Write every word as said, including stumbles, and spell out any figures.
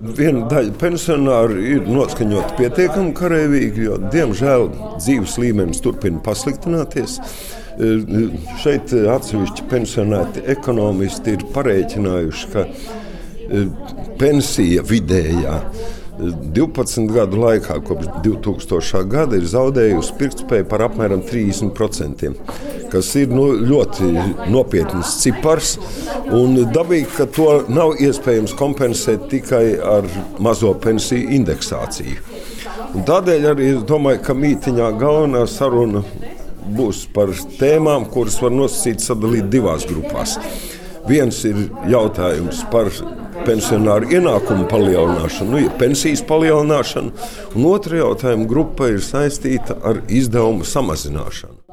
viena daļa pensionāru ir noskaņota pietiekami karavīgi, jo, diemžēl, dzīves līmenis turpina pasliktināties. Šeit atsevišķi pensionēti ekonomisti ir parēķinājuši, ka pensija vidējā divpadsmit gadu laikā, kopš divtūkstošā gada, ir zaudējusi pirktspēju par apmēram trīsdesmit procentiem, kas ir nu, ļoti nopietns cipars. Un dabīgi, ka to nav iespējams kompensēt tikai ar mazo pensiju indeksāciju. Un tādēļ arī es domāju, ka mītiņā galvenā saruna būs par tēmām, kuras var nosacīt sadalīt divās grupās. Viens ir jautājums par pensionāru ienākumu palielināšanu, nu, pensijas palielināšanu, un otra jautājuma grupa ir saistīta ar izdevumu samazināšanu.